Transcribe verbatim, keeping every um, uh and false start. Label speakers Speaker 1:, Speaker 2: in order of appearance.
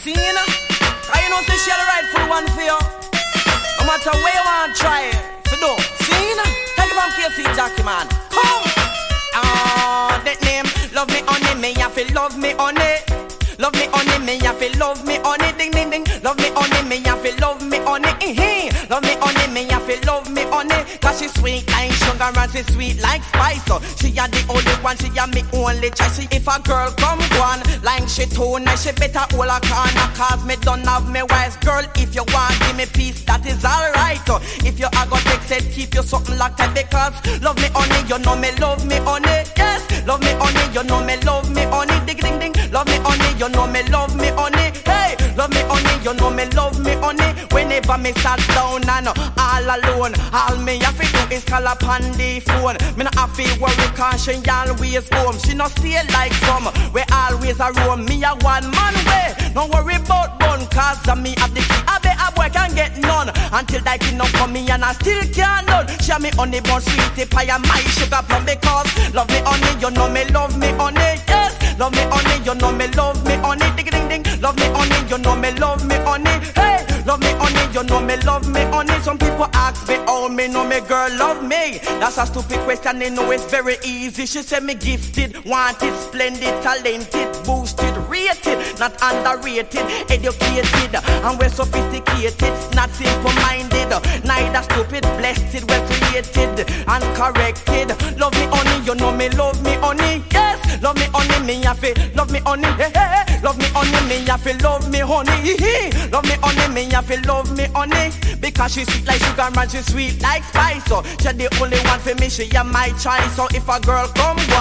Speaker 1: See, you know? Cause you know, say she the rightful one for you. No matter where you want to try it, for do. See, you know? Take it from K C Jackie, man. Come! Ah, that name, love me honey, me have to love me honey. Love me honey, me have to love me honey, ding ding ding. Love me honey, me have to love me honey, eh. Love me honey, me have to love me honey. Cause she sweet like sugar and she sweet like spice. So she a the only one, she a me only choice. See if a girl come one, like she too nice, she better hold a corner. Cause me don't have me wise girl. If you want give me peace, that is alright. So if you a go text it, keep you something locked up. Because love me honey, you know me love me honey. Yes, love me honey, you know me love me honey, ding ding ding. Love me honey, you know me love me honey. Hey, love me honey, you know me love me honey. Whenever me sat down and all alone, all me have to do is call upon the phone. Me not have to worry cause she always home. She not stay like some, we always a roam. Me a one man way, no worry about bun. Cause of me have the key, I bet a boy can get none. Until that kid not come me and I still can't done. She me honey bun sweetie pie and my sugar plum. Because love me honey, you know me love me honey. Yes, love me honey, you know me love me honey. Ding ding ding, love me honey, you know me love me honey. Hey, love me honey, you know me love me honey. Some people ask me, oh me know me girl love me. That's a stupid question, they know it's very easy. She said me gifted, wanted, splendid, talented, boosted, rated, not underrated, educated, and we're sophisticated, not simple-minded, neither stupid, blessed, well created, and corrected. Love me honey, you know me love me honey. Yes, love me honey, me have it, love me honey. Hey, hey, hey. Love me honey, me have to love me honey. Love me honey, me have to love me honey. Because she sweet like sugar and she sweet like spice. So she the only one for me, she a my choice. So if a girl come